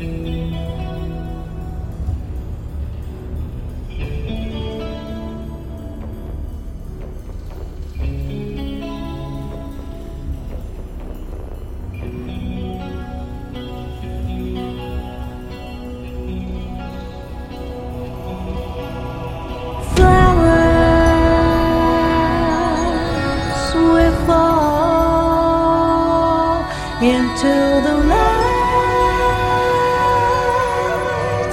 Into the light,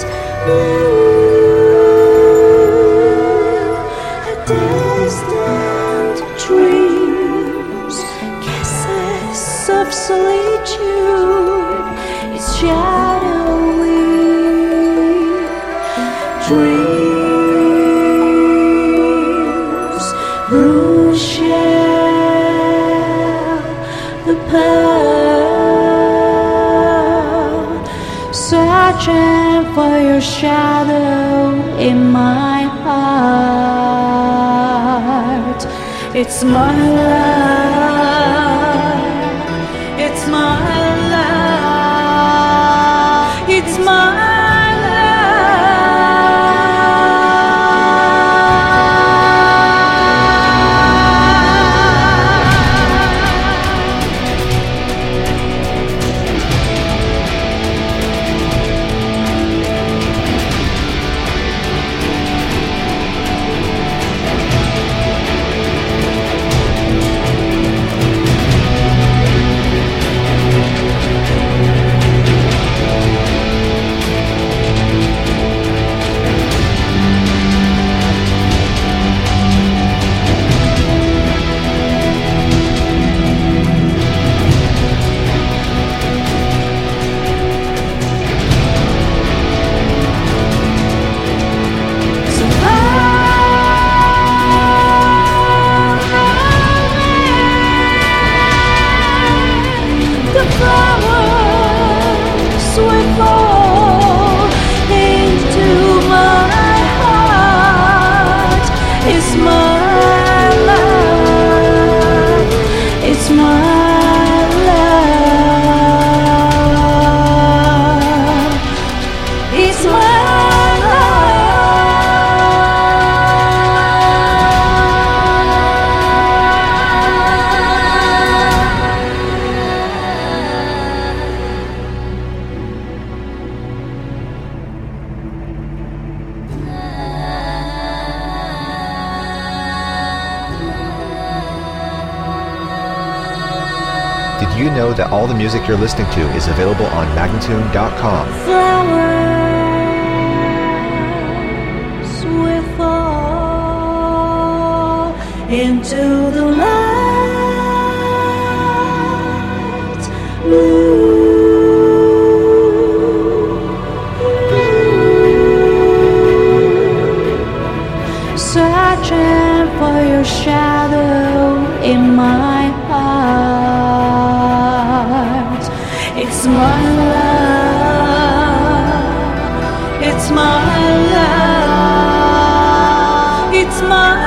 a distant dreams, kisses of solitude, its shadowy dreams, bruise share the searching for your shadow in my heart. It's my life, it's my life, it's my Did you know that all the music you're listening to is available on Magnatune.com? Flowers will fall into the light, searching for your shadow in my heart. It's my love, it's my love, it's my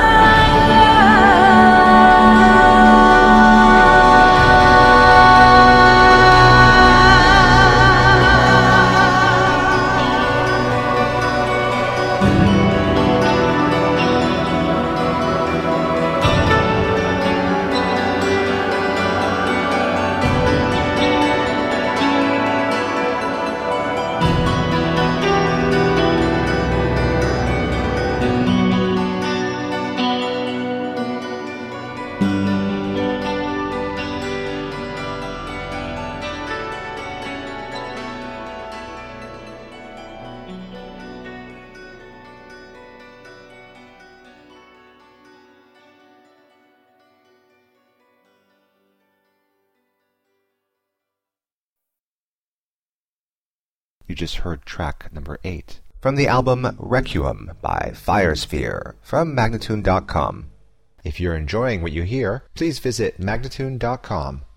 You just heard track number 8 from the album Requiem by Firesphere from Magnatune.com. If you're enjoying what you hear, please visit Magnatune.com